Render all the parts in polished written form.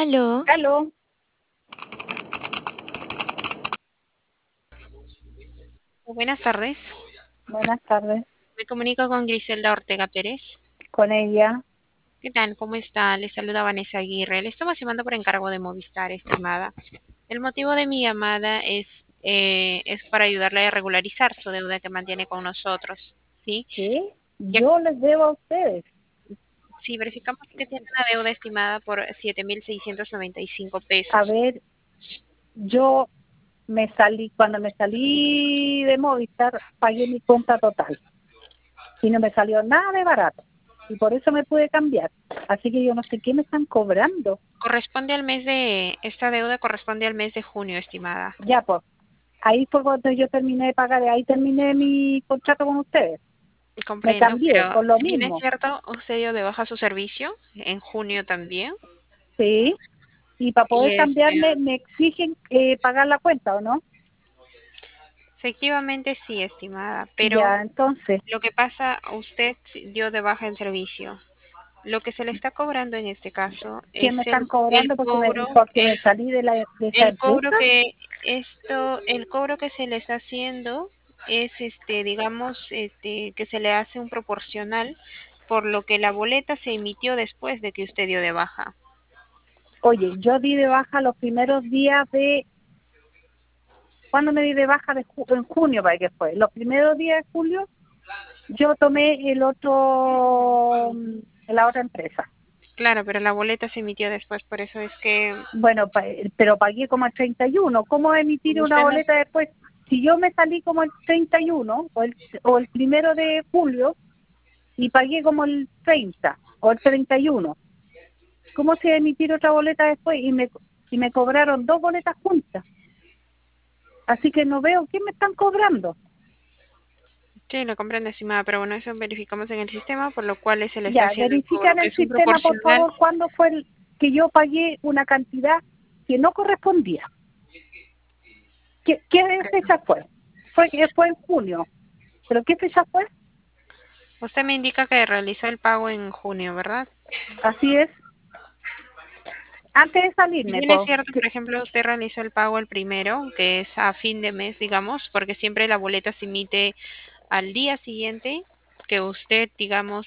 Aló, Aló, buenas tardes. buenas tardes, Me comunico con Griselda Ortega Pérez. con ella. ¿Qué tal? ¿Cómo está? Le saluda Vanessa Aguirre. Le estamos llamando por encargo de Movistar, estimada. El motivo de mi llamada es para ayudarle a regularizar su deuda que mantiene con nosotros. ¿Sí? ¿Qué? Ya, Yo les debo a ustedes. si verificamos que tiene una deuda estimada por 7.695 A pesos. ver, yo cuando me salí de Movistar, pagué mi cuenta total y no me salió nada de barato y por eso me pude cambiar. Así que yo no sé qué me están cobrando. Esta deuda corresponde al mes de junio, estimada. Ya, pues, ahí fue cuando yo terminé de pagar, ahí terminé mi contrato con ustedes. Me Comprendo, cambié pero por lo si bien es mismo, cierto, usted dio de baja su servicio en junio también. ¿sí? Y para Y poder cambiarme me exigen pagar la cuenta, ¿o no? efectivamente sí, estimada, pero Ya, entonces, lo que pasa, usted dio de baja el servicio. Lo que se le está cobrando en este caso ¿qué es me están el cobrando cobro, porque me salí de esa el cobro empresa? que el cobro que se le está haciendo es digamos, que se le hace un proporcional por lo que la boleta se emitió después de que usted dio de baja. Oye, yo di de baja los primeros días ¿cuándo me di de baja? En junio, para que fue. Los primeros días de julio, yo tomé la otra empresa. Claro, pero la boleta se emitió después, por eso es que Bueno, pero pagué como el 31. ¿Cómo emitir como una usted no. boleta después? Si yo me salí como el 31 o el primero de julio y pagué como el 30 o el 31. ¿Cómo se va a emitir otra boleta después? Y me cobraron dos boletas juntas. Así que no veo qué me están cobrando. Sí, lo comprendo, estimada, pero bueno, eso verificamos en el sistema, por lo cual se le está Ya, haciendo el verifica cobro, en que el es un sistema, por proporcional. favor, cuándo fue que yo pagué una cantidad que no correspondía. ¿Qué fecha fue? Fue en junio. ¿Pero qué fecha fue? Usted me indica que realizó el pago en junio, ¿verdad? Así es. Antes de Si salirme, bien es pues. cierto, por ejemplo, usted realizó el pago el primero, que es a fin de mes, digamos, porque siempre la boleta se emite al día siguiente que usted, digamos,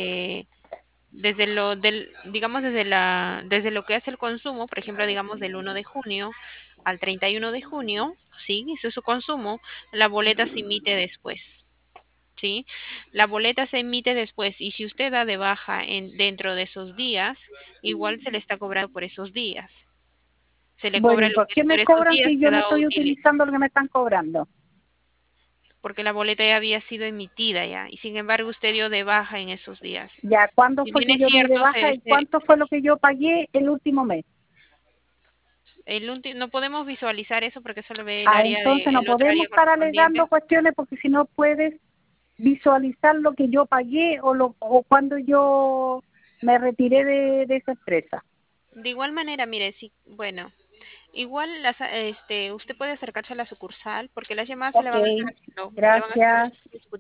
digamos, desde lo que hace el consumo, por ejemplo, digamos, del 1 de junio al 31 de junio, sí, ese es su consumo, la boleta se emite después. ¿Sí? La boleta se emite después y si usted da de baja dentro de esos días, igual se le está cobrando por esos días. Se le Bueno, cobra ¿y lo por que es qué por me esos cobran días si yo no cada estoy útil, utilizando lo que me están cobrando? porque la boleta ya había sido emitida ya y sin embargo usted dio de baja en esos días. Ya, ¿cuándo Si fue bien que es yo di de cierto, baja y cuánto fue lo que yo pagué el último mes? no podemos visualizar eso porque solo ve el Ah, área entonces de no el otro podemos área estar correspondiente. alegando cuestiones porque si no puedes visualizar lo que yo pagué o cuando yo me retiré de esa empresa. De igual manera, mire, sí, bueno, igual usted puede acercarse a la sucursal porque las llamadas se le Ok, van a estar haciendo, se le van a estar gracias.